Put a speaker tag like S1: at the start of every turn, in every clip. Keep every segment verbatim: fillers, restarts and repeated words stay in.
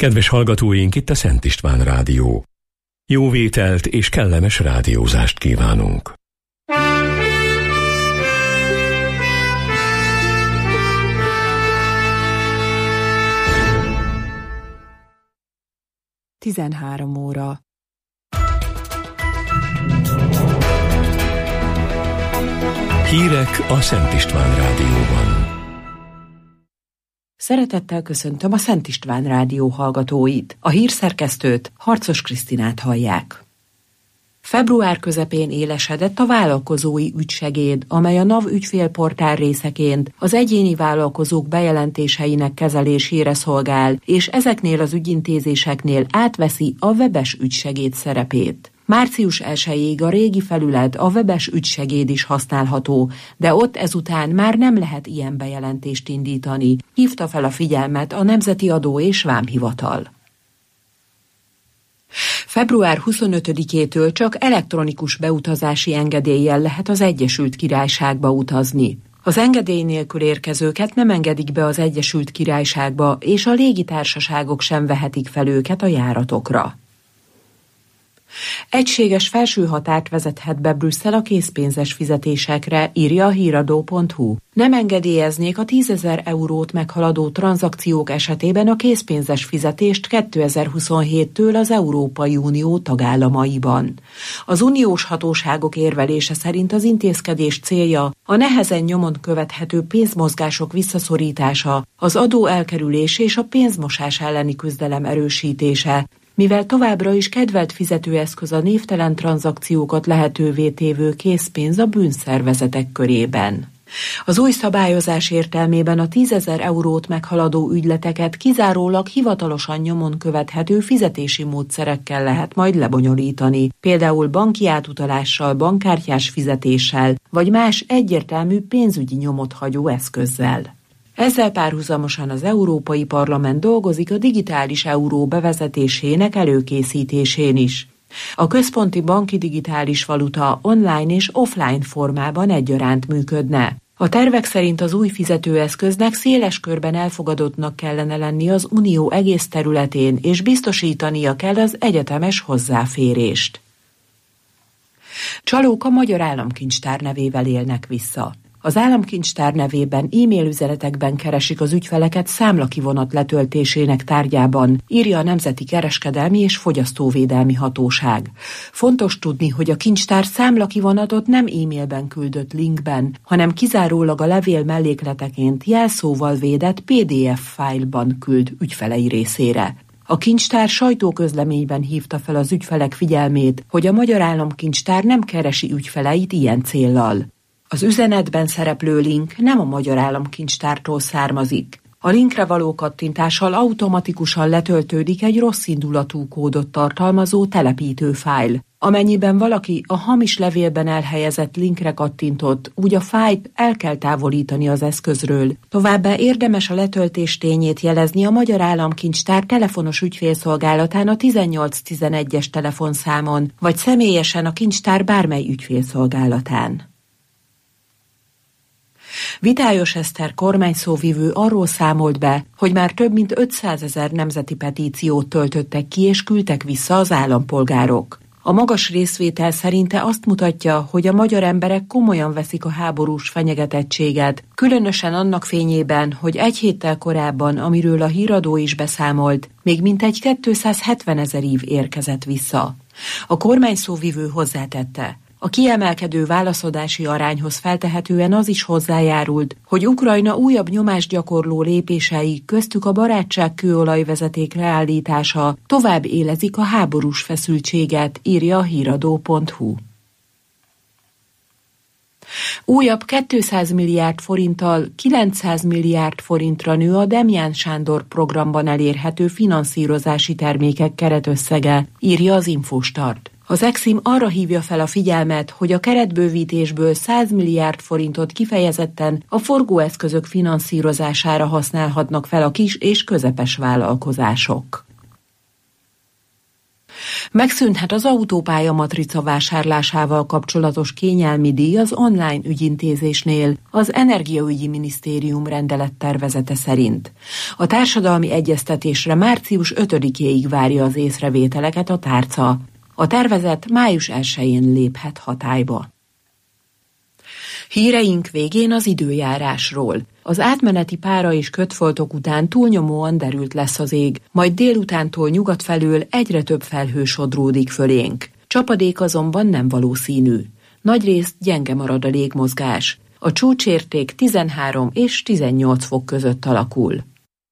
S1: Kedves hallgatóink, itt a Szent István Rádió. Jó vételt és kellemes rádiózást kívánunk.
S2: tizenhárom óra.
S1: Hírek a Szent István Rádióban.
S2: Szeretettel köszöntöm a Szent István Rádió hallgatóit. A hírszerkesztőt, Harcos Krisztinát hallják. Február közepén élesedett a vállalkozói ügysegéd, amely a NAV ügyfélportál részeként az egyéni vállalkozók bejelentéseinek kezelésére szolgál, és ezeknél az ügyintézéseknél átveszi a webes ügysegéd szerepét. március elsejéig a régi felület, a webes ügysegéd is használható, de ott ezután már nem lehet ilyen bejelentést indítani, hívta fel a figyelmet a Nemzeti Adó és Vámhivatal. február huszonötödikétől csak elektronikus beutazási engedéllyel lehet az Egyesült Királyságba utazni. Az engedély nélkül érkezőket nem engedik be az Egyesült Királyságba, és a légitársaságok sem vehetik fel őket a járatokra. Egységes felső határt vezethet be Brüsszel a készpénzes fizetésekre, írja a híradó pont hu. Nem engedélyeznék a tízezer eurót meghaladó tranzakciók esetében a készpénzes fizetést kétezer-huszonhéttől az Európai Unió tagállamaiban. Az uniós hatóságok érvelése szerint az intézkedés célja a nehezen nyomon követhető pénzmozgások visszaszorítása, az adó elkerülés és a pénzmosás elleni küzdelem erősítése, mivel továbbra is kedvelt fizetőeszköz a névtelen tranzakciókat lehetővé tévő készpénz a bűnszervezetek körében. Az új szabályozás értelmében a tízezer eurót meghaladó ügyleteket kizárólag hivatalosan nyomon követhető fizetési módszerekkel lehet majd lebonyolítani, például banki átutalással, bankkártyás fizetéssel, vagy más egyértelmű pénzügyi nyomot hagyó eszközzel. Ezzel párhuzamosan az Európai Parlament dolgozik a digitális euró bevezetésének előkészítésén is. A központi banki digitális valuta online és offline formában egyaránt működne. A tervek szerint az új fizetőeszköznek széles körben elfogadottnak kellene lenni az Unió egész területén, és biztosítania kell az egyetemes hozzáférést. Csalók a Magyar Államkincstár nevével élnek vissza. Az államkincstár nevében e-mail üzenetekben keresik az ügyfeleket számlakivonat letöltésének tárgyában, írja a Nemzeti Kereskedelmi és Fogyasztóvédelmi Hatóság. Fontos tudni, hogy a kincstár számlakivonatot nem e-mailben küldött linkben, hanem kizárólag a levél mellékleteként jelszóval védett pé dé ef fájlban küld ügyfelei részére. A kincstár sajtóközleményben hívta fel az ügyfelek figyelmét, hogy a Magyar Államkincstár nem keresi ügyfeleit ilyen céllal. Az üzenetben szereplő link nem a Magyar Államkincstártól származik. A linkre való kattintással automatikusan letöltődik egy rosszindulatú kódot tartalmazó telepítő fájl. Amennyiben valaki a hamis levélben elhelyezett linkre kattintott, úgy a fájlt el kell távolítani az eszközről. Továbbá érdemes a letöltés tényét jelezni a Magyar Államkincstár telefonos ügyfélszolgálatán a tizennyolc tizenegyes telefonszámon, vagy személyesen a kincstár bármely ügyfélszolgálatán. Vitályos Eszter kormányszóvivő arról számolt be, hogy már több mint ötszázezer nemzeti petíciót töltöttek ki és küldtek vissza az állampolgárok. A magas részvétel szerinte azt mutatja, hogy a magyar emberek komolyan veszik a háborús fenyegetettséget, különösen annak fényében, hogy egy héttel korábban, amiről a híradó is beszámolt, még mintegy kétszázhetvenezer ív érkezett vissza. A kormányszóvivő hozzátette: a kiemelkedő válaszadási arányhoz feltehetően az is hozzájárult, hogy Ukrajna újabb nyomásgyakorló lépései, köztük a barátság kőolajvezeték leállítása tovább élezik a háborús feszültséget, írja a híradó pont hu. Újabb kétszáz milliárd forinttal kilencszáz milliárd forintra nő a Demján Sándor programban elérhető finanszírozási termékek keretösszege, írja az Infostart. Az Exim arra hívja fel a figyelmet, hogy a keretbővítésből száz milliárd forintot kifejezetten a forgóeszközök finanszírozására használhatnak fel a kis és közepes vállalkozások. Megszűnhet az autópálya matrica vásárlásával kapcsolatos kényelmi díj az online ügyintézésnél, az Energiaügyi Minisztérium rendelettervezete szerint. A társadalmi egyeztetésre március ötödikéig várja az észrevételeket a tárca. A tervezet május elsején léphet hatályba. Híreink végén az időjárásról. Az átmeneti pára és kötfoltok után túlnyomóan derült lesz az ég, majd délutántól nyugat felől egyre több felhő sodródik fölénk. Csapadék azonban nem valószínű. Nagyrészt gyenge marad a légmozgás. A csúcsérték tizenhárom és tizennyolc fok között alakul.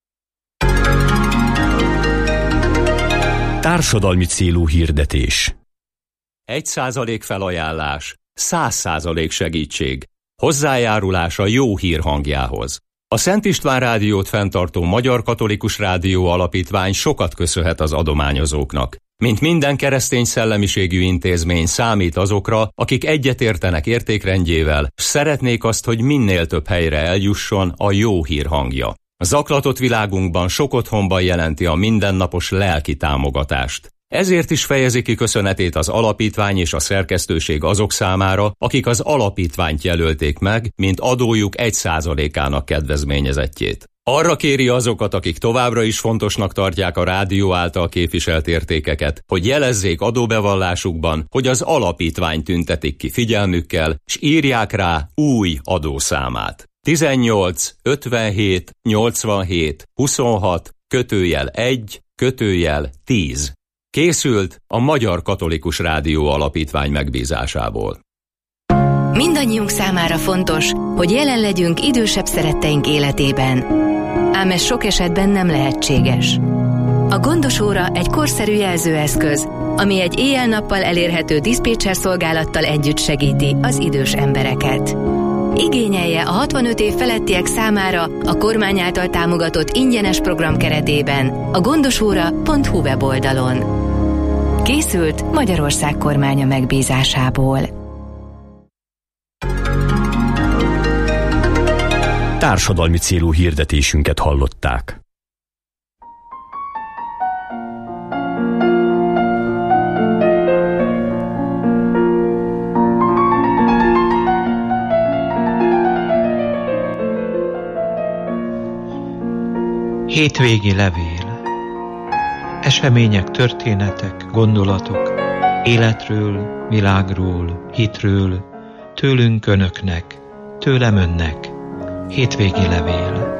S1: Társadalmi célú hirdetés.
S3: Egy százalék felajánlás, száz százalék segítség. Hozzájárulás a jó hír hangjához. A Szent István Rádiót fenntartó Magyar Katolikus Rádió Alapítvány sokat köszönhet az adományozóknak. Mint minden keresztény szellemiségű intézmény számít azokra, akik egyetértenek értékrendjével, s szeretnék azt, hogy minél több helyre eljusson a jó hír hangja. A zaklatott világunkban sok otthonban jelenti a mindennapos lelki támogatást. Ezért is fejezi ki köszönetét az alapítvány és a szerkesztőség azok számára, akik az alapítványt jelölték meg, mint adójuk egy százalékának kedvezményezettjét. Arra kéri azokat, akik továbbra is fontosnak tartják a rádió által képviselt értékeket, hogy jelezzék adóbevallásukban, hogy az alapítvány tüntetik ki figyelmükkel, s írják rá új adószámát. tizennyolc ötvenhét nyolcvanhét huszonhat kötőjel egy kötőjel tíz. Készült a Magyar Katolikus Rádió Alapítvány megbízásából.
S4: Mindannyiunk számára fontos, hogy jelen legyünk idősebb szeretteink életében. Ám ez sok esetben nem lehetséges. A Gondos Óra egy korszerű jelzőeszköz, ami egy éjjel-nappal elérhető diszpécser szolgálattal együtt segíti az idős embereket. Igényelje a hatvanöt év felettiek számára a kormány által támogatott ingyenes program keretében a gondosóra pont hu weboldalon. Készült Magyarország kormánya megbízásából.
S1: Társadalmi célú hirdetésünket hallották.
S5: Hétvégi levél. Események, történetek, gondolatok, életről, világról, hitről, tőlünk önöknek, tőlem önnek. Hétvégi levél.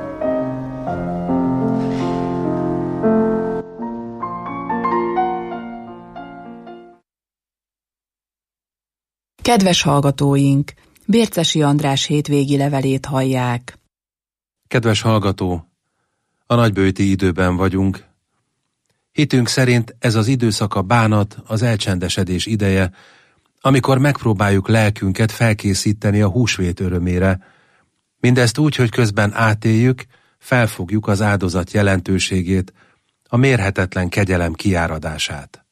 S6: Kedves hallgatóink, Bércesi András hétvégi levelét hallják.
S7: Kedves hallgató, a nagyböjti időben vagyunk. Hitünk szerint ez az időszak a bánat, az elcsendesedés ideje, amikor megpróbáljuk lelkünket felkészíteni a húsvét örömére. Mindezt úgy, hogy közben átéljük, felfogjuk az áldozat jelentőségét, a mérhetetlen kegyelem kiáradását.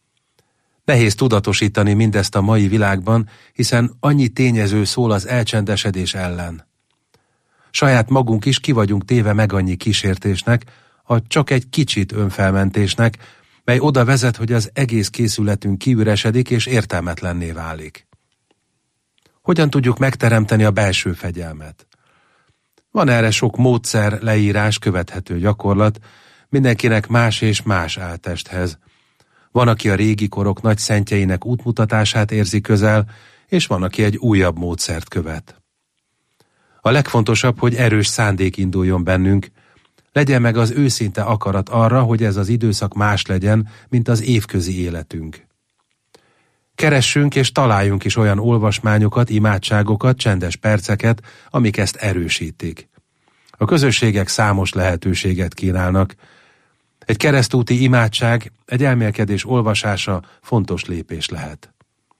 S7: Nehéz tudatosítani mindezt a mai világban, hiszen annyi tényező szól az elcsendesedés ellen. Saját magunk is ki vagyunk téve meg annyi kísértésnek, a csak egy kicsit önfelmentésnek, mely oda vezet, hogy az egész készületünk kiüresedik és értelmetlenné válik. Hogyan tudjuk megteremteni a belső fegyelmet? Van erre sok módszer, leírás, követhető gyakorlat, mindenkinek más és más áltesthez. Van, aki a régi korok nagy szentjeinek útmutatását érzi közel, és van, aki egy újabb módszert követ. A legfontosabb, hogy erős szándék induljon bennünk, legyen meg az őszinte akarat arra, hogy ez az időszak más legyen, mint az évközi életünk. Keressünk és találjunk is olyan olvasmányokat, imádságokat, csendes perceket, amik ezt erősítik. A közösségek számos lehetőséget kínálnak. Egy keresztúti imádság, egy elmélkedés olvasása fontos lépés lehet.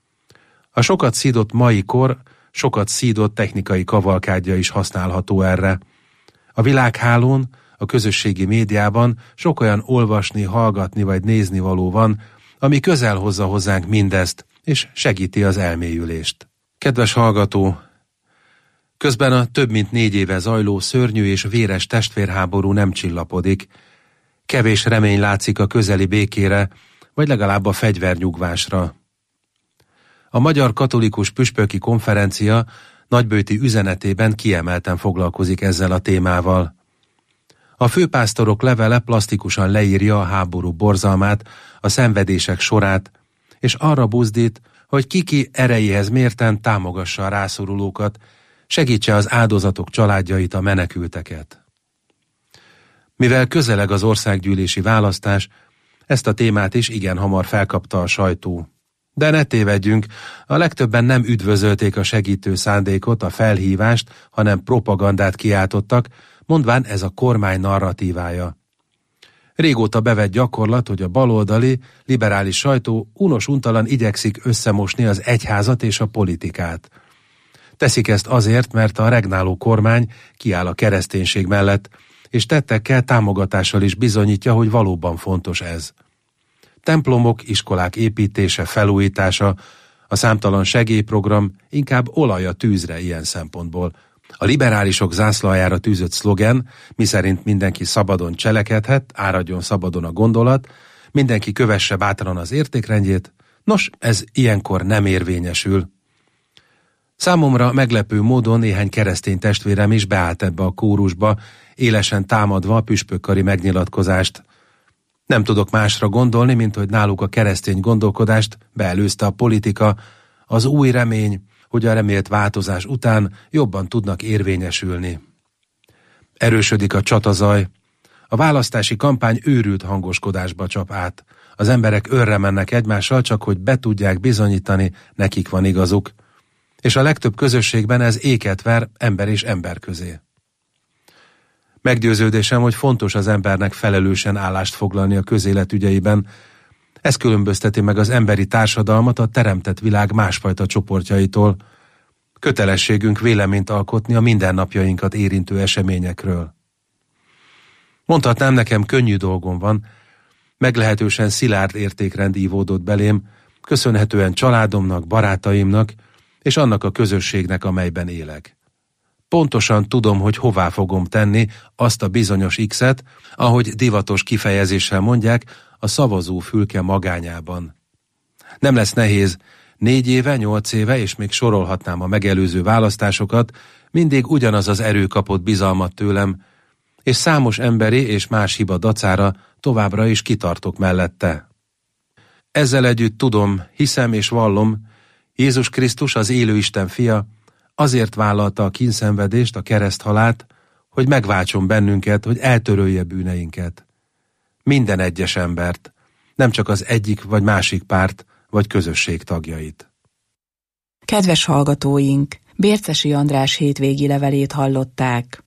S7: A sokat szídott mai kor, sokat szídott technikai kavalkádja is használható erre. A világhálón, a közösségi médiában sok olyan olvasni, hallgatni vagy nézni való van, ami közel hozza hozzánk mindezt, és segíti az elmélyülést. Kedves hallgató, közben a több mint négy éve zajló szörnyű és véres testvérháború nem csillapodik, kevés remény látszik a közeli békére, vagy legalább a fegyvernyugvásra. A Magyar Katolikus Püspöki Konferencia nagybőti üzenetében kiemelten foglalkozik ezzel a témával. A főpásztorok levele plastikusan leírja a háború borzalmát, a szenvedések sorát, és arra buzdít, hogy kiki erejéhez mérten támogassa a rászorulókat, segítse az áldozatok családjait, a menekülteket. Mivel közeleg az országgyűlési választás, ezt a témát is igen hamar felkapta a sajtó. De ne tévedjünk, a legtöbben nem üdvözölték a segítő szándékot, a felhívást, hanem propagandát kiáltottak, mondván ez a kormány narratívája. Régóta bevett gyakorlat, hogy a baloldali, liberális sajtó unos-untalan igyekszik összemosni az egyházat és a politikát. Teszik ezt azért, mert a regnáló kormány kiáll a kereszténység mellett, és tettekkel, támogatással is bizonyítja, hogy valóban fontos ez. Templomok, iskolák építése, felújítása, a számtalan segélyprogram inkább olaj a tűzre ilyen szempontból. A liberálisok zászlajára tűzött szlogen, miszerint mindenki szabadon cselekedhet, áradjon szabadon a gondolat, mindenki kövesse bátran az értékrendjét, nos, ez ilyenkor nem érvényesül. Számomra meglepő módon néhány keresztény testvérem is beállt ebbe a kórusba, élesen támadva a püspökkari megnyilatkozást. Nem tudok másra gondolni, mint hogy náluk a keresztény gondolkodást beelőzte a politika, az új remény, hogy a remélt változás után jobban tudnak érvényesülni. Erősödik a csatazaj. A választási kampány őrült hangoskodásba csap át. Az emberek őrre mennek egymással, csak hogy be tudják bizonyítani, nekik van igazuk. És a legtöbb közösségben ez éket ver ember és ember közé. Meggyőződésem, hogy fontos az embernek felelősen állást foglalni a közélet ügyeiben. Ez különbözteti meg az emberi társadalmat a teremtett világ másfajta csoportjaitól. Kötelességünk véleményt alkotni a mindennapjainkat érintő eseményekről. Mondhatnám, nekem könnyű dolgom van, meglehetősen szilárd értékrend ívódott belém, köszönhetően családomnak, barátaimnak és annak a közösségnek, amelyben élek. Pontosan tudom, hogy hová fogom tenni azt a bizonyos X-et, ahogy divatos kifejezéssel mondják, a szavazó fülke magányában. Nem lesz nehéz, négy éve, nyolc éve, és még sorolhatnám a megelőző választásokat, mindig ugyanaz az erő kapott bizalmat tőlem, és számos emberi és más hiba dacára továbbra is kitartok mellette. Ezzel együtt tudom, hiszem és vallom, Jézus Krisztus, az élő Isten fia, azért vállalta a kínszenvedést, a kereszthalált, hogy megváltson bennünket, hogy eltörölje bűneinket. Minden egyes embert, nem csak az egyik vagy másik párt vagy közösség tagjait.
S6: Kedves hallgatóink, Bércesi András hétvégi levelét hallották.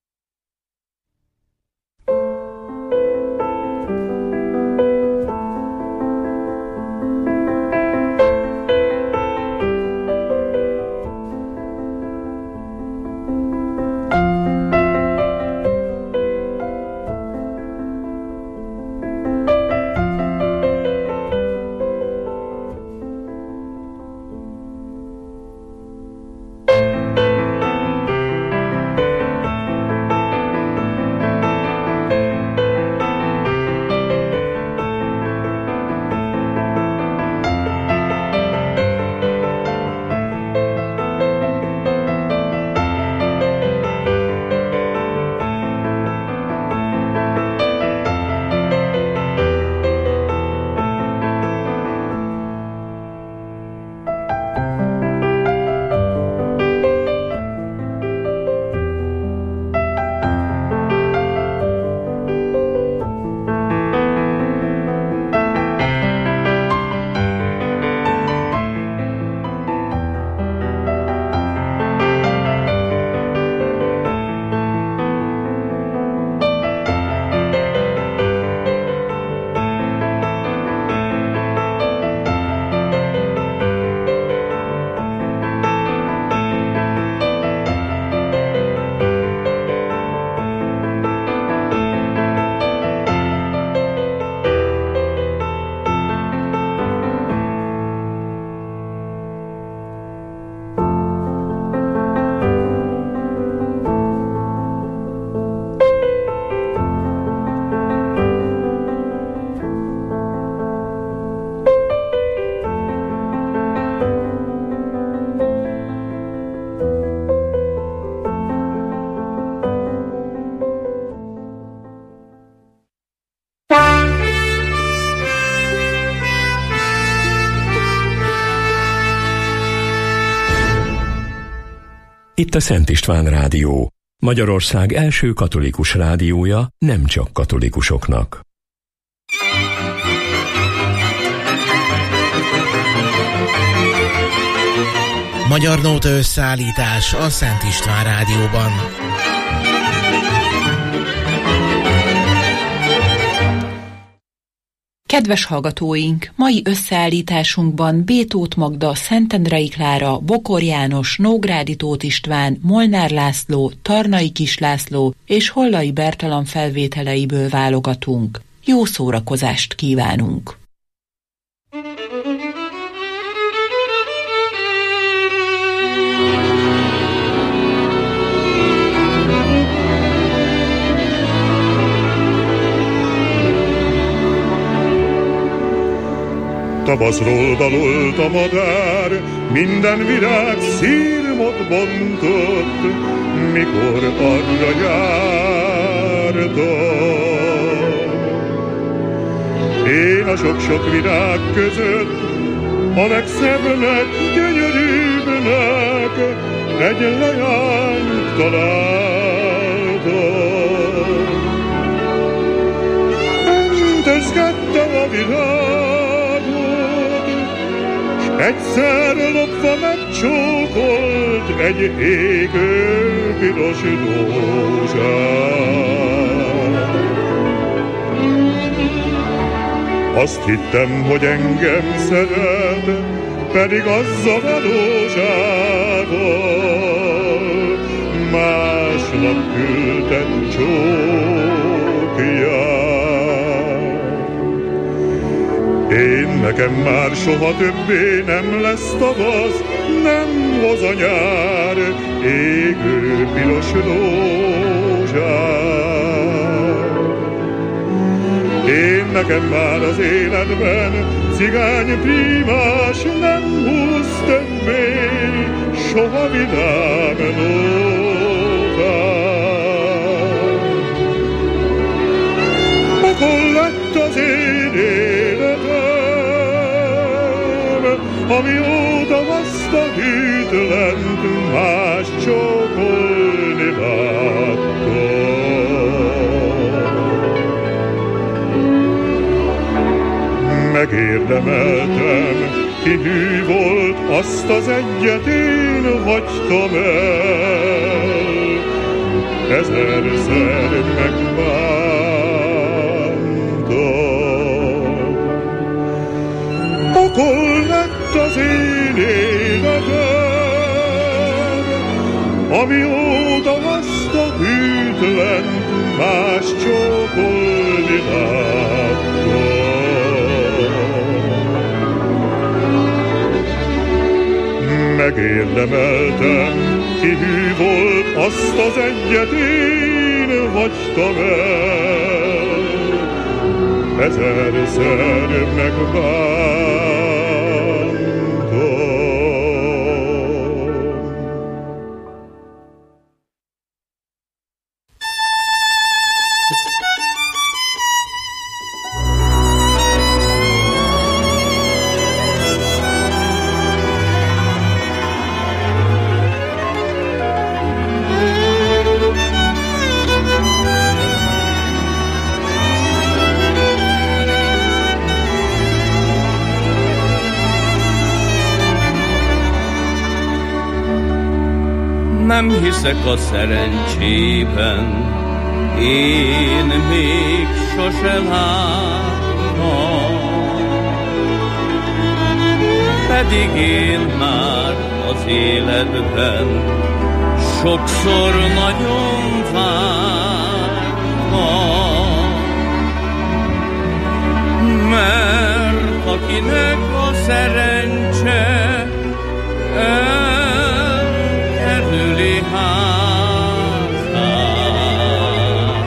S1: Itt a Szent István Rádió, Magyarország első katolikus rádiója nem csak katolikusoknak.
S8: Magyar Nóta összeállítás a Szent István Rádióban.
S2: Kedves hallgatóink, mai összeállításunkban B. Tóth Magda, Szentendrei Klára, Bokor János, Nógrádi Tóth István, Molnár László, Tarnai Kis László és Hollai Bertalan felvételeiből válogatunk. Jó szórakozást kívánunk!
S9: Tavaszról dalolt a madár, minden virág szírmot bontott, mikor arra jártam. Én a sok-sok virág között a legszebbnek, gyönyörűbbnek egy leányt találtam. Öntözgettem a virág, egyszer lopva megcsókolt egy égő piros rózsát. Azt hittem, hogy engem szeret, pedig azzal a rózsával másnap küldtem csókját. Én nekem már soha többé nem lesz tavasz, nem hoz a nyár égő piros rózsát. Én nekem már az életben cigány prímás nem húz többé soha vidám nótát. Akkor lett az én életem, amióta azt a hűtlent más csókolni láttam. Megérdemeltem, ki hű volt, azt az egyet én hagytam el, ezerszer megbántam. Pokol lett az én életem, amióta azt a hűtlent más csókolni láttam. Megérdemeltem, ki hű volt, azt az egyet én hagytam el, ezerszer megbántam.
S10: Nem hiszek a szerencsében, én még sose láttam. Pedig én már az életben sokszor nagyon vártam. Mert akinek a szerencse elkerüli házát,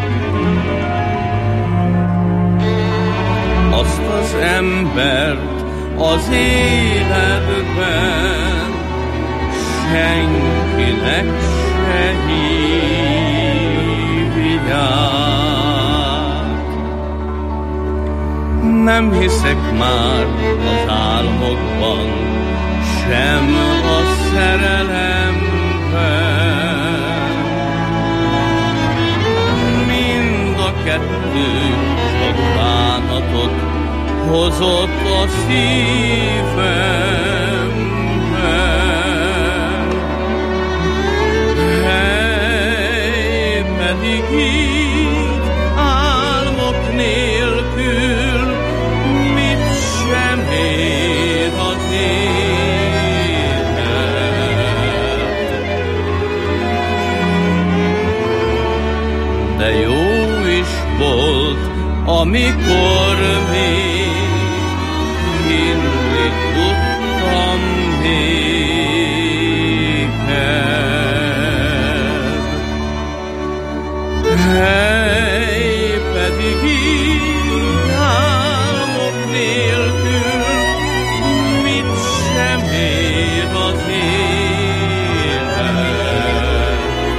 S10: azt az embert az életben senkinek se hívják. Nem hiszek már az álmokban, sem a szerelemben, szívemben. Hely, pedig így álmok nélkül mit sem ér az élet. De jó is volt, amikor még hinni tudtam néked. Hely, pedig így álmok nélkül mit sem ér az élet.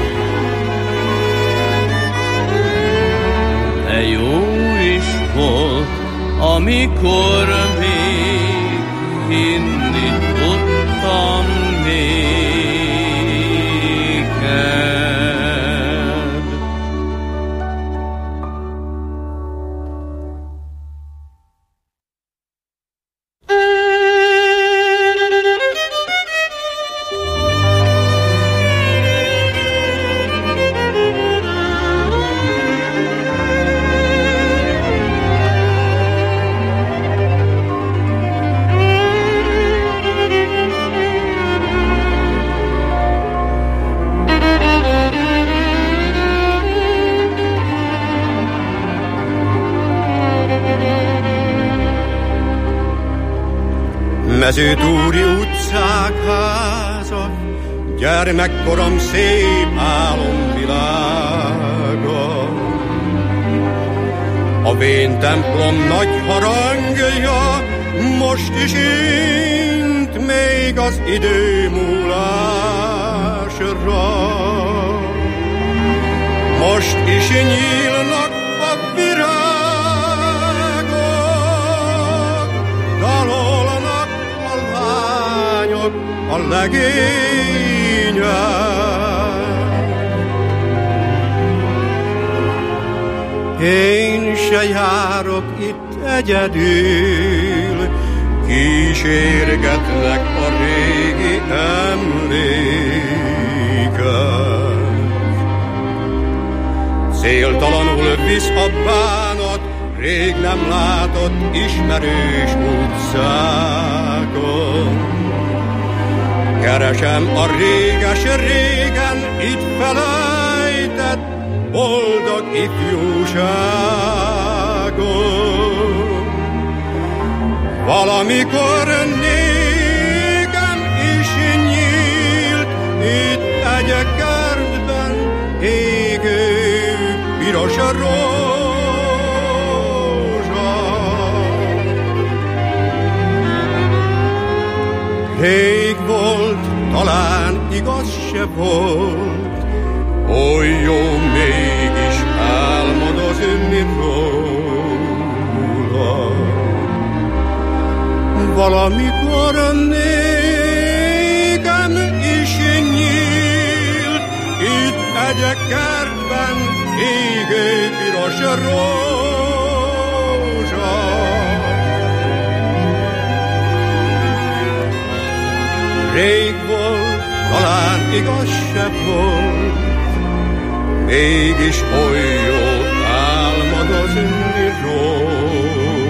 S10: De jó is volt, amikor még hinni tudtam néked.
S11: Mezőtúri utcák, házak, gyermekkorom szép álomvilága. A vén templom nagy harangja most is int még az idő múlásra. Most is nyílnak a virágok, dalolnak a lányok, a legények. Én se járok itt egyedül, kísérgetnek a régi emlékek. Céltalanul visz a bánat rég nem látott ismerős utcákon. Keresem a réges-régen itt felejtett boldog ifjúságon. Valamikor nékem is nyílt itt egy kertben égő piros rózsa. Rég volt, talán igaz se volt, oly jó mégis álmodozni róla. Valamikor nékem is nyílt itt egy kertben égő piros rózsa. Rég volt, talán igaz se volt, mégis oly jó álmodozni róla.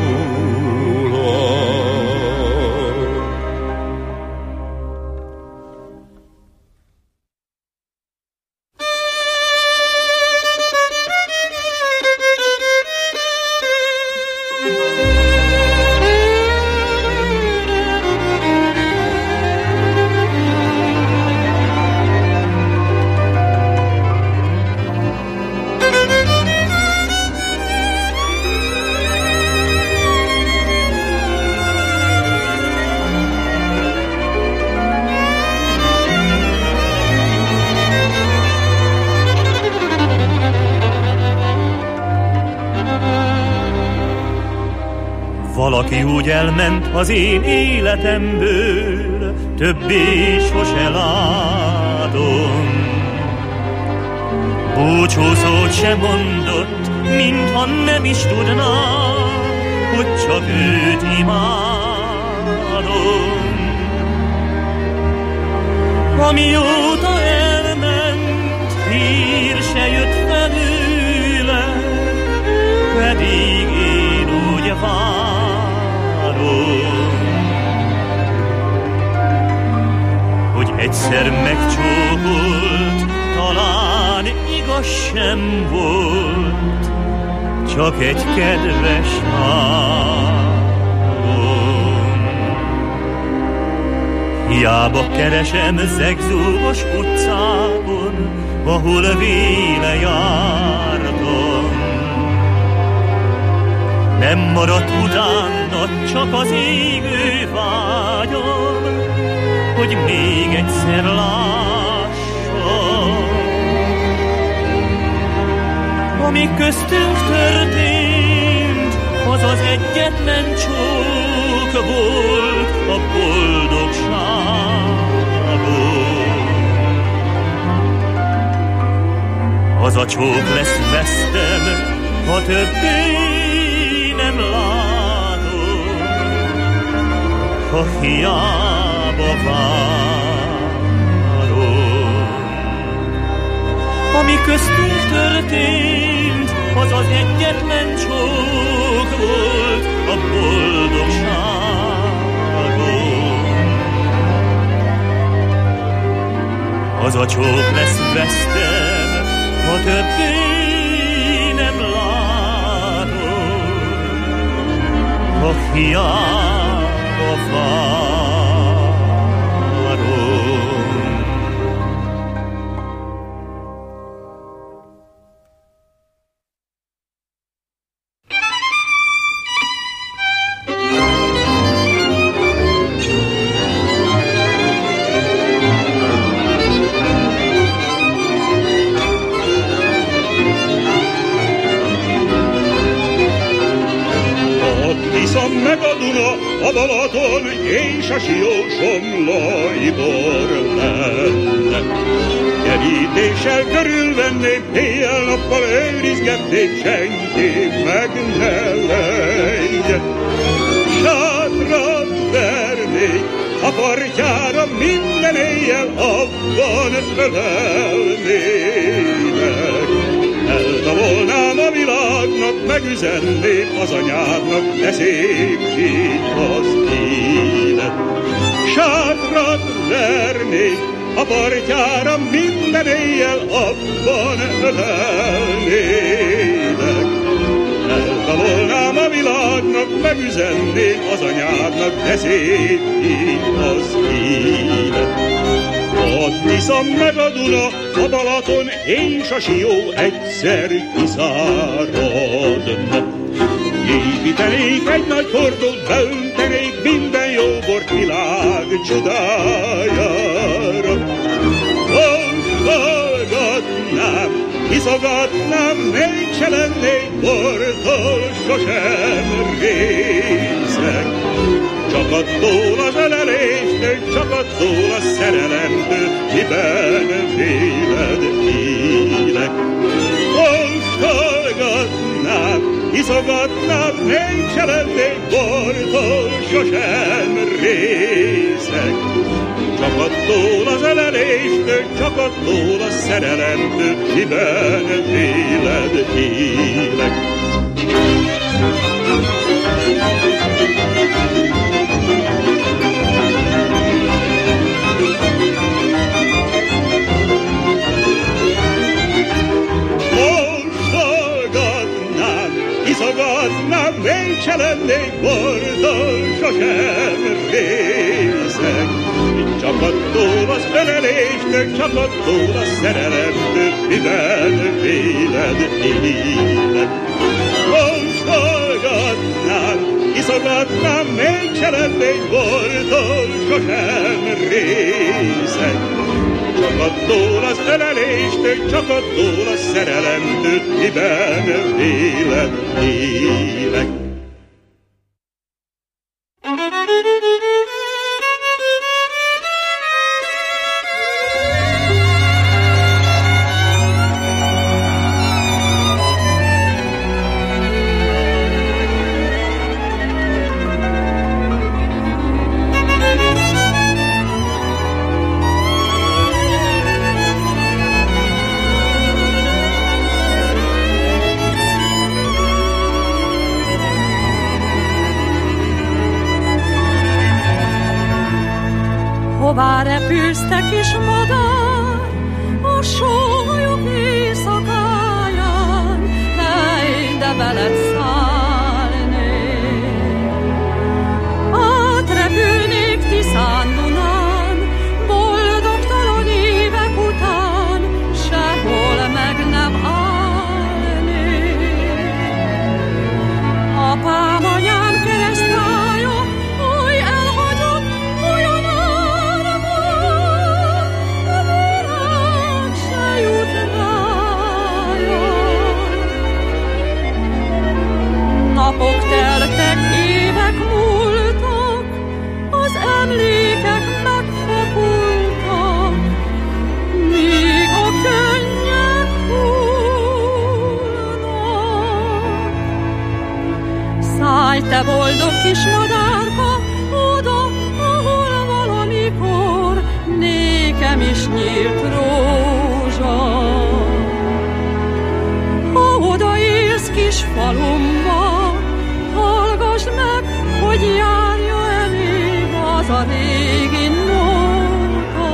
S12: Valaki úgy elment az én életemből, többé sose látom. Búcsúszót sem mondott, mintha nem is tudná, hogy csak őt imádom. Amióta elment, hír se jött felőle, pedig én úgy várom, hogy egyszer megcsókolt, talán igaz sem volt, csak egy kedves álom. Hiába keresem zegzúgos utcákon, ahol véle jártam. Nem maradt utána csak az égő vágyam, hogy még egyszer lássam. Ami köztünk történt, az az egyetlen csók volt a boldogságon. Az a csók lesz vesztem, ha többé nem látom, ha hiába várom. Ami köztünk történt, az az egyetlen csók volt a boldogságon. Az a csók lesz vesztem, ha többé nem látom, ha hiába várom.
S9: A Balaton és a Siósomlóibor lenne. Kerítéssel körülvenném, éjjel-nappal őrizgetnék, senki meg ne legyen. Sátrat vernék, a partjára minden éjjel abban ölelnének. Eltavolnám a világnak, megüzenném az anyádnak, de szép így az élet. Sátrat vernék, a partjára minden éjjel abban ölelnének. Eltavolnám a világnak, megüzenném az anyádnak, de szép így az élet. Ott iszom meg a Duna, a Balaton és a Sió egyszer kiszáradna. Építenék egy nagy hordót, beöntenék minden jó bort világ csodájára. Hallgatnám, iszogatnám, mégse lennék bortól sosem részeg. Csak attól az öleléstől, csak attól a szerelemtől, miben véled élek. Most hallgatnám, iszogatnám, mégse lennék bortól sosem részeg. Csak attól az öleléstől, csak attól a szerelemtől, miben véled élek. Iszogatnám, mégse lennék boldog, sosem részeg. Csak attól az öleléstől, csak attól a szerelemtől, miben véled élek. Most hallgatnám, iszogatnám, mégse lennék boldog, sosem részeg. Csak attól az öleléstől, csak attól a szerelemtől, miben véled élek.
S13: fűzte kis madár a sólyok éjszakáján, hely, de veled szállnék. Átrepülnék Tiszán Dunán, boldogtalan évek után, sehol meg nem állnék. Apám, anyám keresztrája, oly elhagyott, olyan árva, a virág se jut rája. Napok teltek, évek múltak, az emlékek megfakultak, míg a könnyek hullnak. Szállj, te boldog kis madárka, oda, ahol valamikor nékem is nyílt rózsa. Ha odaérsz kis falumba, hallgass meg, hogy járja elég az a régi nóta.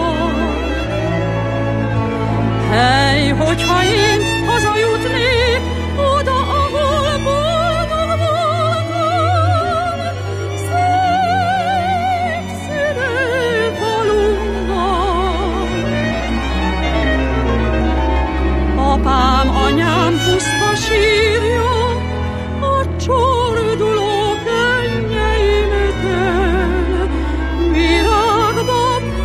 S13: Hely, hogyha én hazajutnék oda, ahol boldog voltam, szép szülőfalumban. Apám, anyám puszta sírja, a csorduló könnyeimtől virágba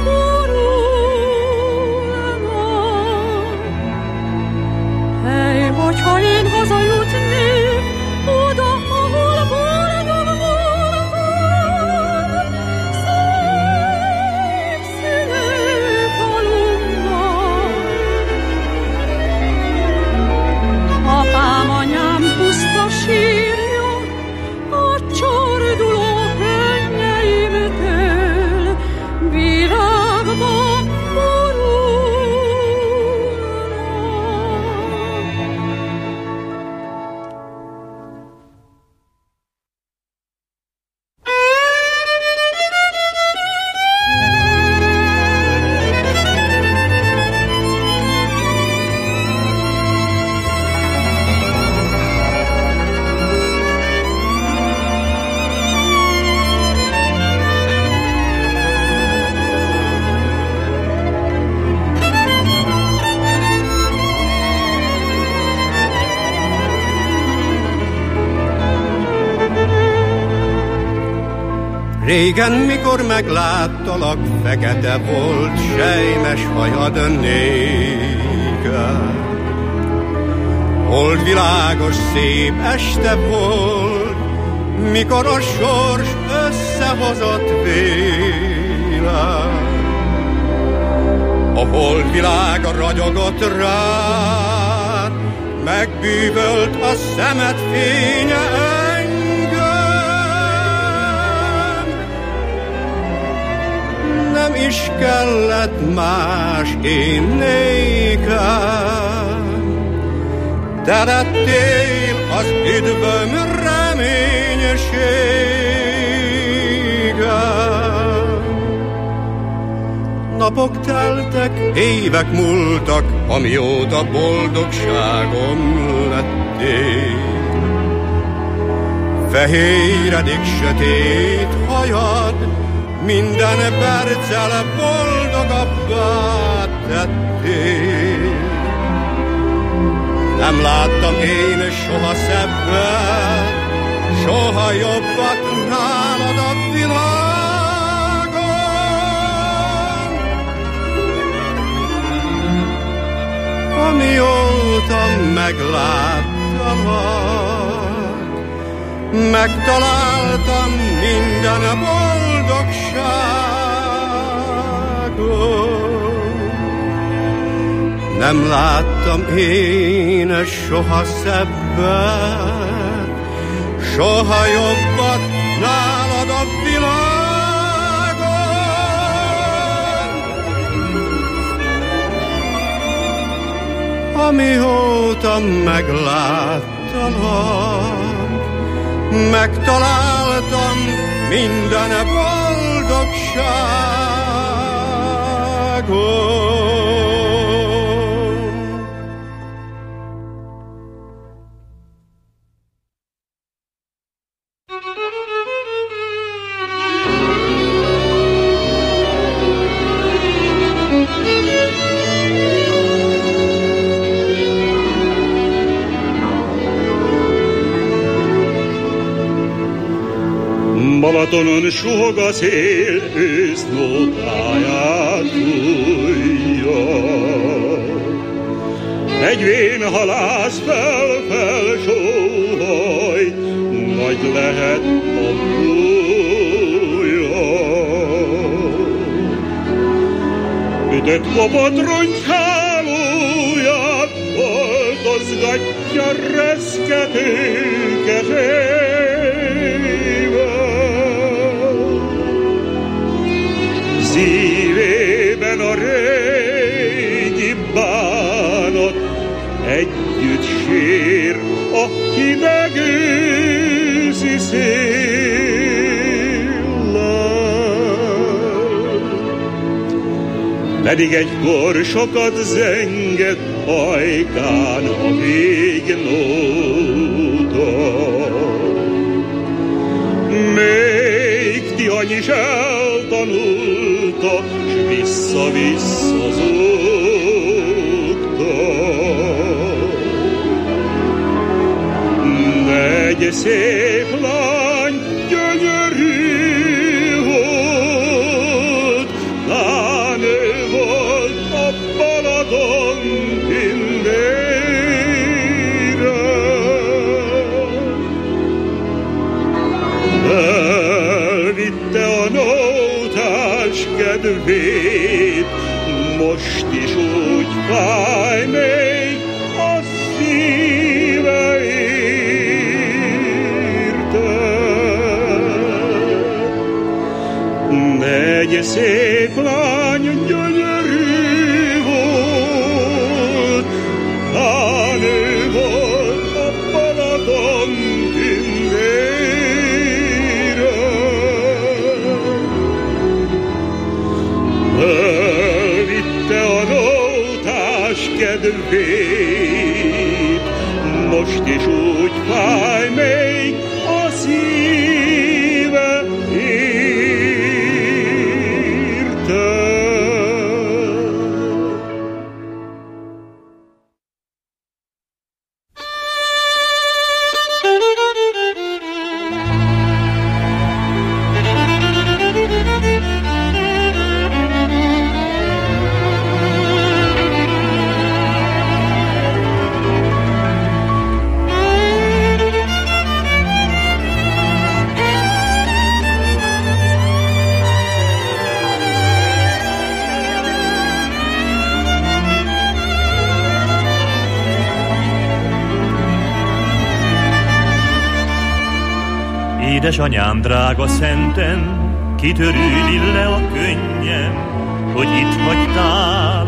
S13: borulnak. Hely, hogyha én hazajutnék oda, ahol boldog voltam, szép szülőfalumban. Apám, anyám puszta sírja, a csorduló könnyeimtől virágba
S11: Régen, mikor megláttalak, fekete volt, sejmes hajad néger. Hold világos, szép este volt, mikor a sors összehozott vélem. A holdvilág ragyogott rád, megbűvölt a szemed fénye. Nem is kellett más én nékem, te lettél az üdvöm reménységem. Napok teltek, évek múltak, amióta boldogságom lettél. Fehéredik sötét hajad, minden perccel boldogabbá tettél. Nem láttam én soha szebbet, soha jobbat nálad a világon. Amióta megláttalak, megtaláltam minden boldogságot. Nem láttam én soha szebbet, soha jobbat nálad a világon. Amióta megláttalak, megtaláltam minden boldogságot.
S9: Balatonon suhog a szél, ősznótáját fújja. Egy vén halász fel-fel sóhaj, nagy lehet a búja. Ütött kopott rongyhálóját, foltozgatja reszkető kezével. Szívében a régi bánat együtt sír a hideg őszi széllel. Pedig egykor sokat zengett ajkán a végnóta. Még Tihany is eltanulta, s vissza-vissza zúgta. De egy szép lány gyönyörű volt, tán ő volt a Balaton tündére. Elvitte a nótás kedvét, most is úgy fáj még a szíve érte. De egy szép lány gyönyörű volt, tán ő volt a Balaton tündére. Elvitte a nótás kedvét, most is úgy fáj még a szíve érte.
S12: Édesanyám drága szenten, kitörő lille a könnyem, hogy itt hagytál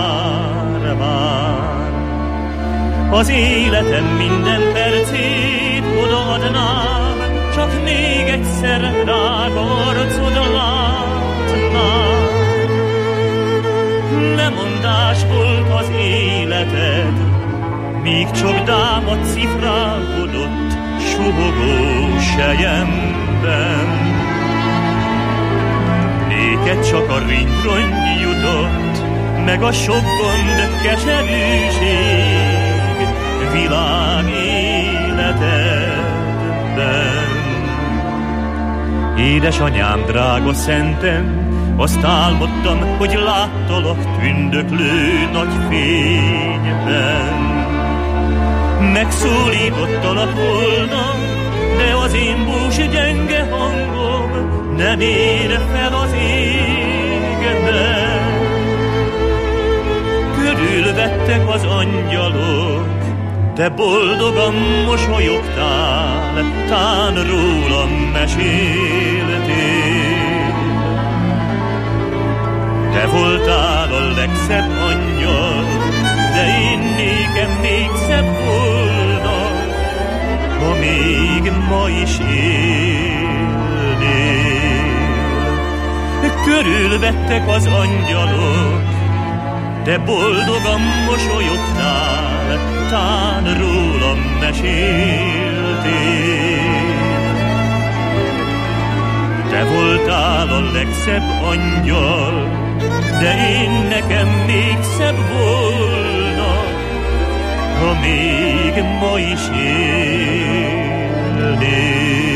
S12: árván. Az életem minden percét odaadnám, csak még egyszer drága arcod látnám. Lemondás volt az életed, míg csak dámat cifrálkodott suhogó selyemben. Néked csak a ringy-rongy jutott, meg a sok gond keserűség világ életedben. Édesanyám drága szenten, azt álmodtam, hogy láttalak tündöklő nagy fényben. Megszólítottalak volna, de az én bús gyenge hangom nem ér fel az égbe. Körülvettek az angyalok, te boldogan mosolyogtál, tán rólam meséltél. Te voltál a legszebb angyal, de én nékem még szebb volna, ha még ma is élnél. körülvettek az angyalok, de boldogan mosolyogtál, tán rólam meséltél. Te voltál a legszebb angyal, de én nekem még szebb volna, ha még ma is élnél.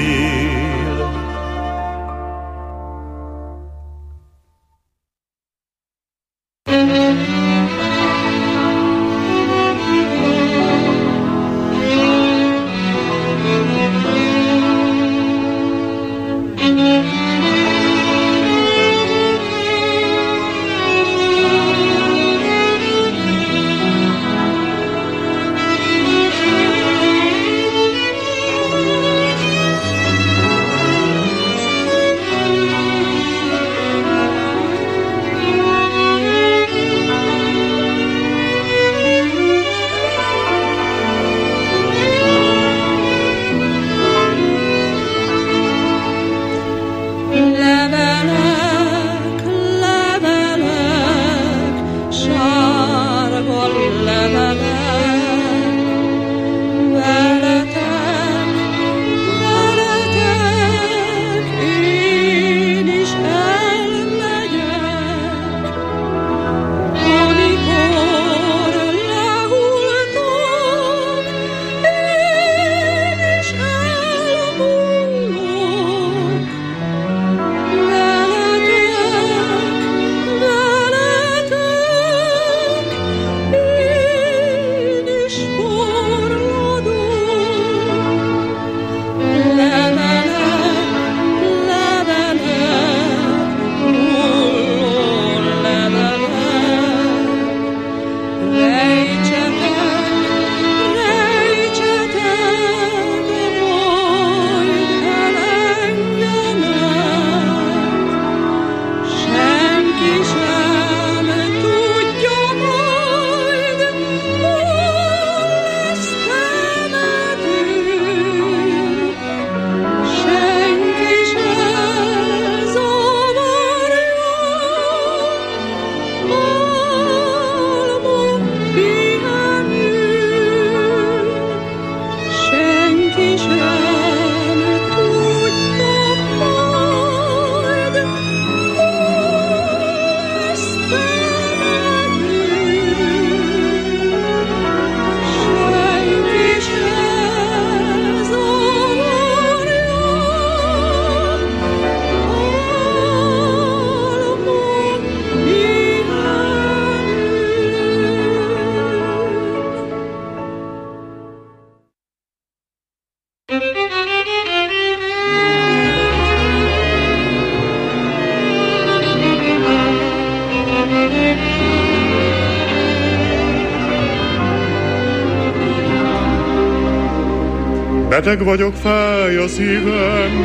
S9: Beteg vagyok, fáj a szívem,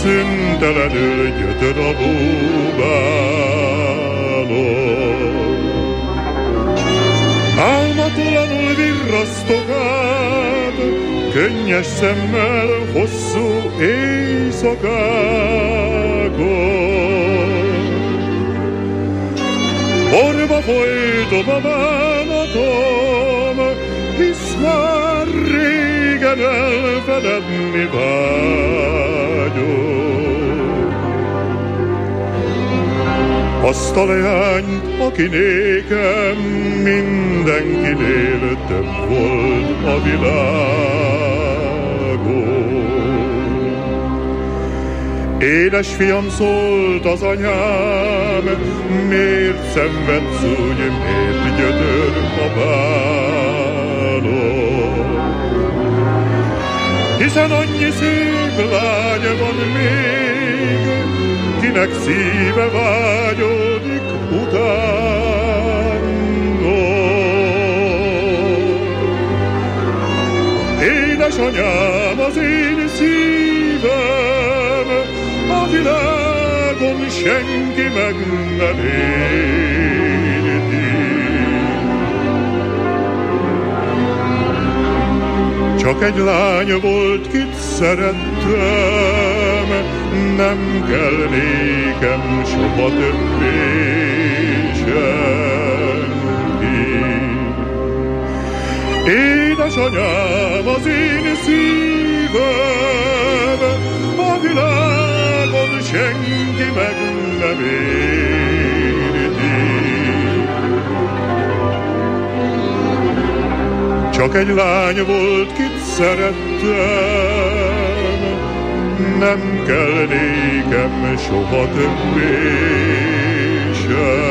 S9: szüntelenül gyötör a búbálom. Álmatlanul virrasztok át, könnyes szemmel hosszú éjszakákon. Orba folytom a bánatom, hisz már régen elfeledni vágyom. Azt a leányt, aki nékem mindenkinél több volt a világon. Édes fiam, szólt az anyám, miért szenvedsz úgy, miért gyötör a bálom? Hiszen annyi szép lány van még, kinek szíve vágyódik utána. Édesanyám, az én szívem, a világon senki meg nem érti. Csak egy lány volt, kit szerettem, anyám, nem kell nékem soha többé senki. Édesanyám, az én szívem, a világon senki meg nem érti. Csak egy lány volt, kit szerettem, nem kell nékem soha többé senki.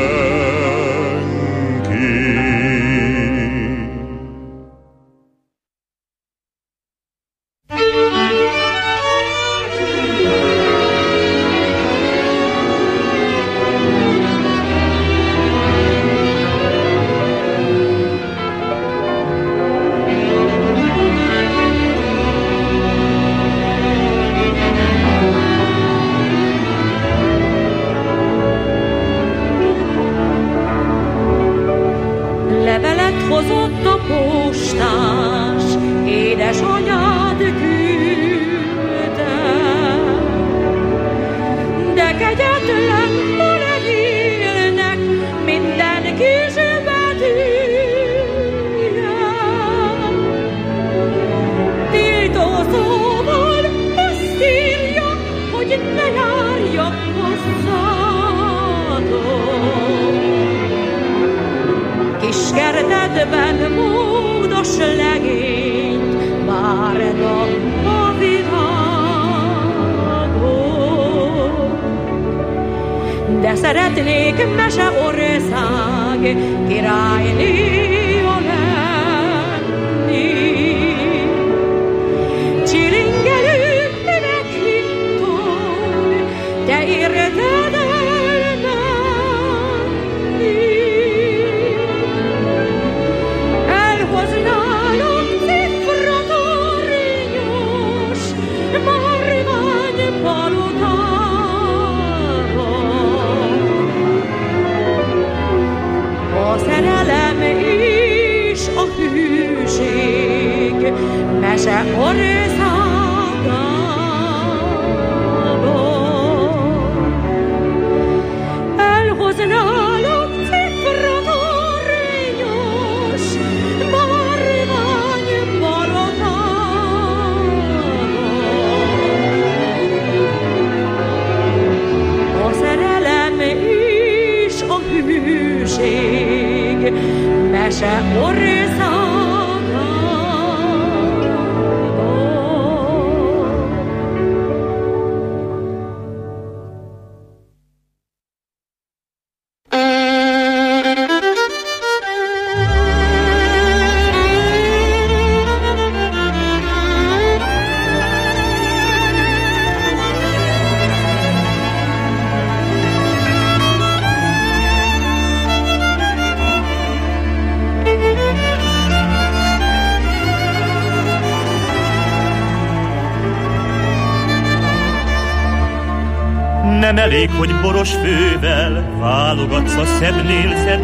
S12: Nem elég, hogy boros fővel válogatsz a szebbnél szebb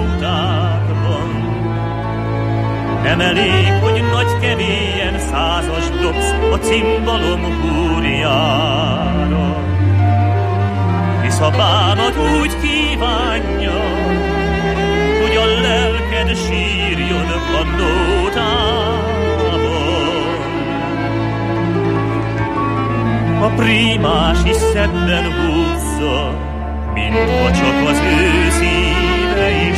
S12: nótákban. Nem elég, hogy nagy kemélyen százas dobsz a cimbalom húrjára. Hisz a bánat úgy kívánja, hogy a lelked sírjon a nótában. A prímás is szebben húzza, mint ha csak az ő szíve is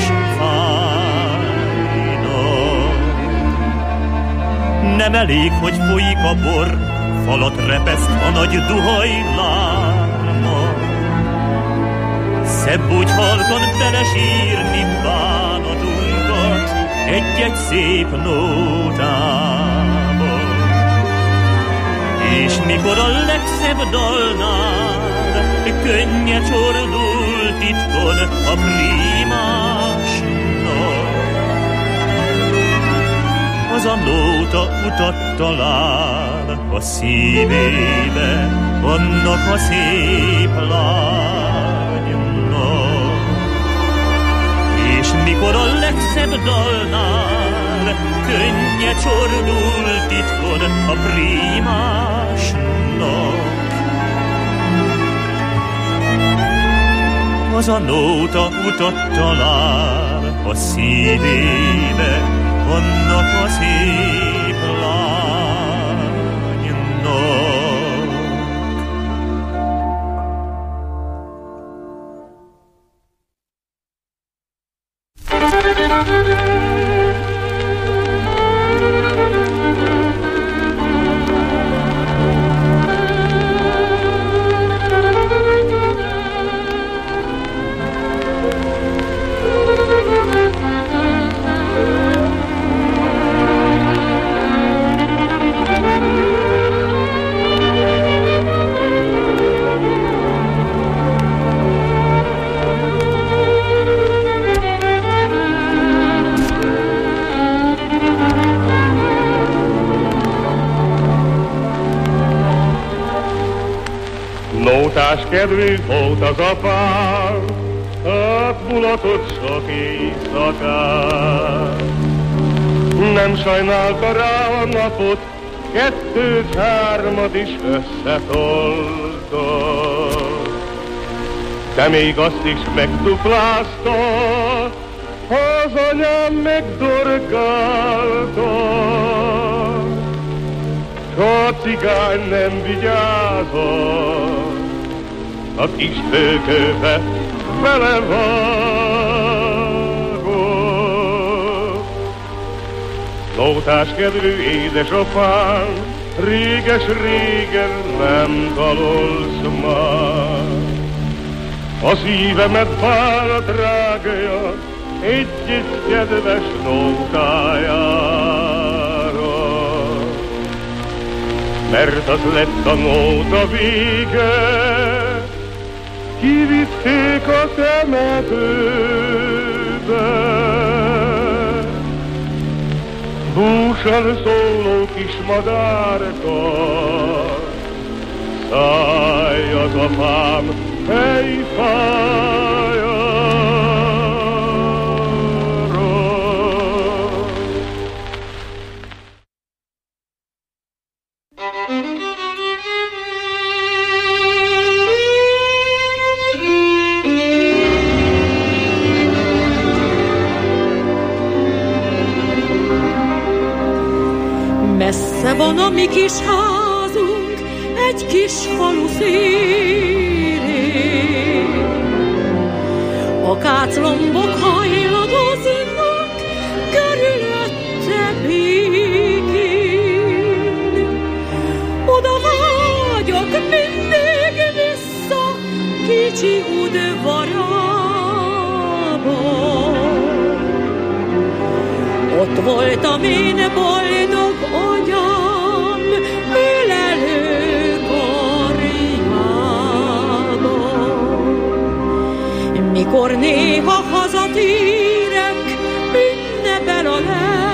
S12: fájna. Nem elég, hogy folyik a bor, falat repeszt a nagy duhaj lárma. Szebb úgy halkan belesírni bánatunkat egy-egy szép nótába. És mikor a legszebb dalnál könnye csordul titkon a prímásnak, az a nóta utat talál a szívébe annak a szép lánynak. És mikor a legszebb dalnál könnye csordul titkon a prímásnak, az a nóta utat talál a szívébe, annak a szép lánynak.
S9: Nótás kedvű volt az apám, átmulatott sok éjszakát. Nem sajnálta rá a napot, kettőt, hármat is összetoltott. De még azt is megduplázta, az anyám megdorgálta. S a cigány nem vigyázott, a kis főkőbe belevágott. Nótás kedvű édesapám, réges-régen nem dalolsz már. A szívemet bál a drágja, egy-egy kedves nótájára. Mert az lett a nóta vége, kivitték a temetőbe. Búsan szóló kis madárka, szállj az apám fejfájára.
S13: Messze van a mi kis házunk, egy kis falu szélén. A káclombok hajlamoznak körülötte békén. Oda vágyok mindig vissza kicsi udvarába. Ott voltam én boldog agyam, ölelő karjában. Mikor néha hazatérek, ünnepel a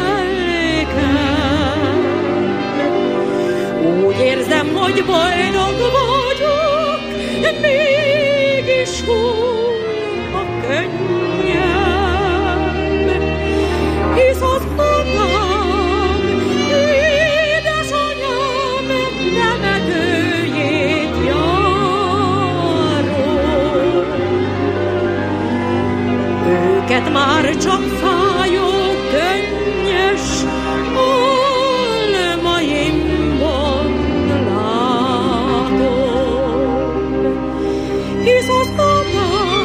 S13: lelkem. Úgy érzem, hogy boldog vagyok, mégis hull a könnyem. Hisz az apám, édesanyám temetőjét járom. Őket már csak fájó, könnyes álmaimban látom. Hisz az apám,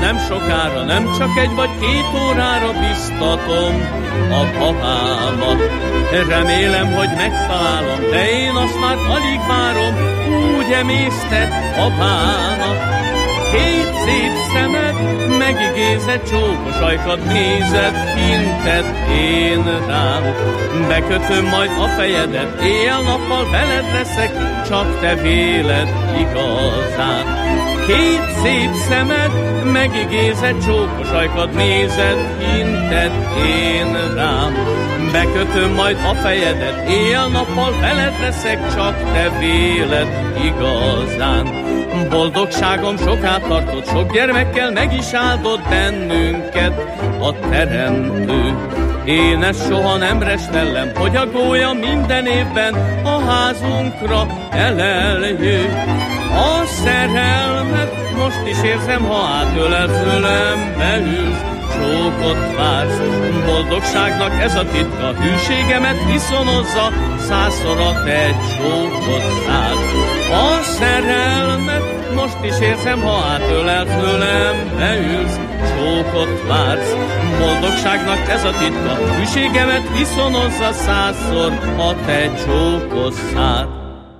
S10: nem sokára, nem csak egy vagy két órára biztatom a papámat. Remélem, hogy megtalálom, de én azt már alig várom, úgy emésztett apának. Két szép szemed, megigézett csókos ajkad nézett, intett én rám. Bekötöm majd a fejedet, éjjel-nappal veled leszek, csak te véled igazán. Két szép szemed, megigézett csókos ajkad nézett, intett én rám. Bekötöm majd a fejedet, éjjel-nappal veled leszek, csak te véled igazán. Boldogságom soká tartott, sok gyermekkel meg is áldott bennünket a Teremtő. Én ezt soha nem restellem, hogy a gólya minden évben a házunkra eleljő. A szerelmet most is érzem, ha átölel fölem, beülsz, csókot vársz. Boldogságnak ez a titka, hűségemet viszonozza, százszor a te csókot száll. A szerelmet most is érzem, ha átölel fölem, beülsz, csókot vársz. Boldogságnak ez a titka, hűségemet viszonozza, százszor a te csókot száll.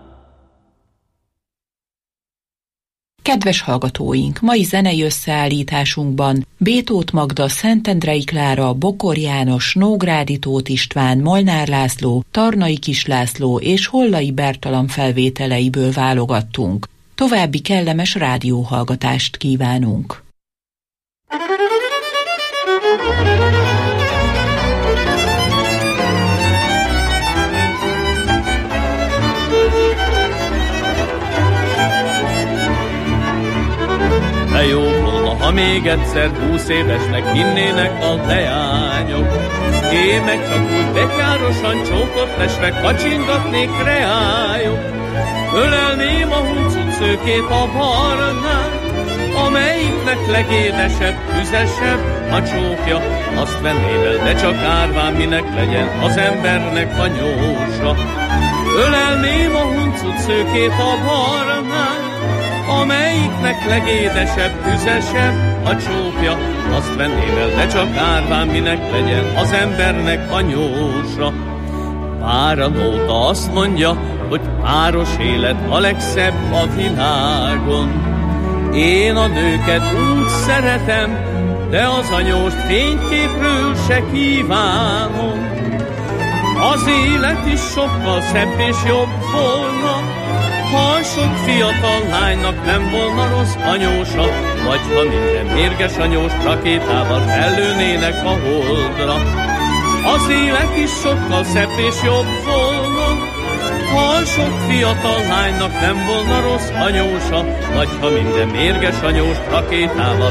S2: Kedves hallgatóink, mai zenei összeállításunkban Bétót Magda, Szentendrei Klára, Bokor János, Nógrádi Tóth István, Molnár László, Tarnai Kis László és Hollai Bertalan felvételeiből válogattunk. További kellemes rádióhallgatást kívánunk.
S10: De jó volna, ha még egyszer húsz évesnek hinnének a leányok. Én meg csak úgy betyárosan csókot lesve kacsingatnék reályok. Ölelném a huncut szőkét a barnán, amelyiknek legédesebb, tüzesebb a csókja. Azt venném el, de csak árván minek legyen az embernek a nyósa. Ölelném a huncut szőkét a barnán, amelyiknek legédesebb, tüzesebb a csókja. Azt venném el, de csak árván minek legyen az embernek a nyósa. Pár a nóta azt mondja, hogy páros élet a legszebb a világon. Én a nőket úgy szeretem, de az anyóst fényképről se kívánom. Az élet is sokkal szebb és jobb volna, ha sok fiatal lánynak nem volna rossz anyósa, vagy ha minden mérges anyós rakétával fellőnének a holdra. Az élet is sokkal szebb és jobb volna, ha sok fiatal lánynak nem volna rossz anyósa, vagy ha minden mérges anyós rakétával